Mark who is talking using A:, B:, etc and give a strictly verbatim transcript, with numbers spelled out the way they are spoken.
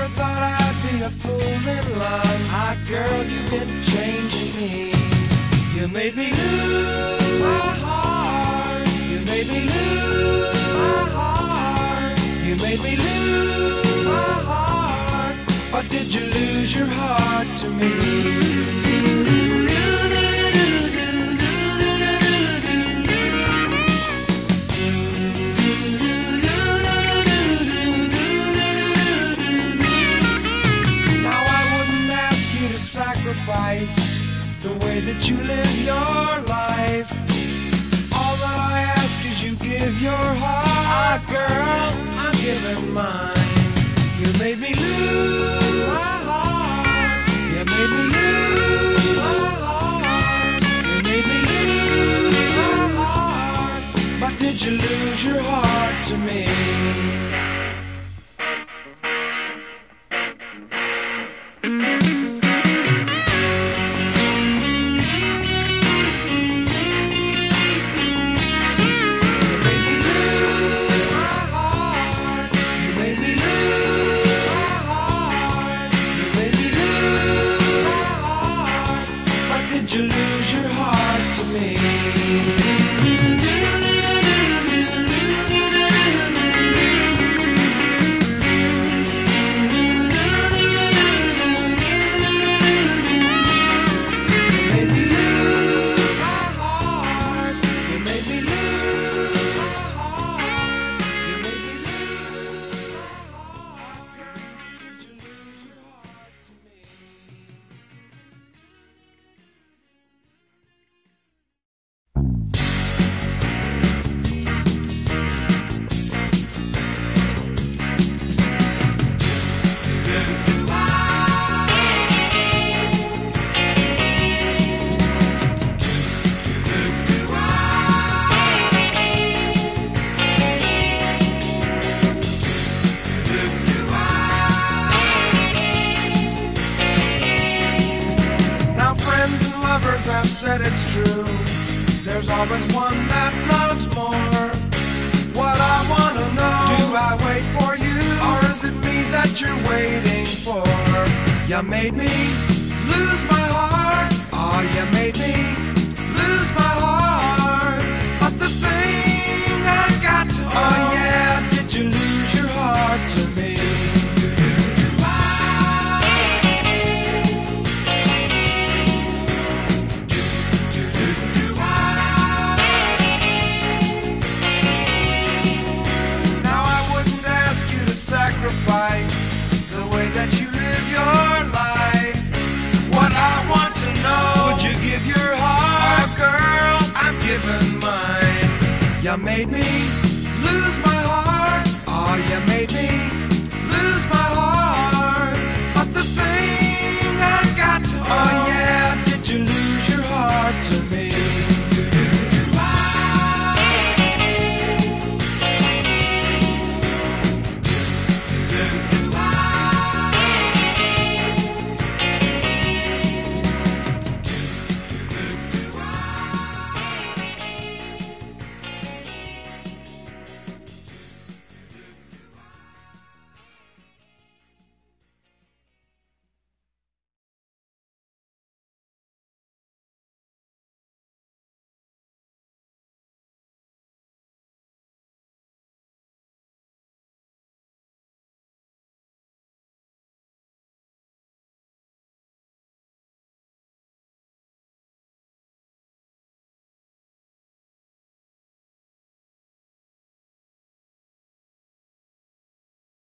A: never thought I'd be a fool in love. Ah, girl, you've been changing me. You made me lose my heart. You made me lose my heart. You made me lose my heart. But did you lose your heart to me? The way that you live your life. All that I ask is you give your heart. Ah, girl, I'm giving mine. You made me lose my heart. You made me lose my heart. You made me lose my heart. But did you lose your heart to me? Did you lose your heart to me? I've said it's true. There's always one that loves more. What I wanna know, do I wait for you, or is it me that you're waiting for? You made me lose my heart. Oh, you made me lose my heart. But the thing I got to know, oh yeah, did you lose your heart to me? The way that you live your life. What I want to know, would you give your heart? Oh, girl, I'm giving mine. You made me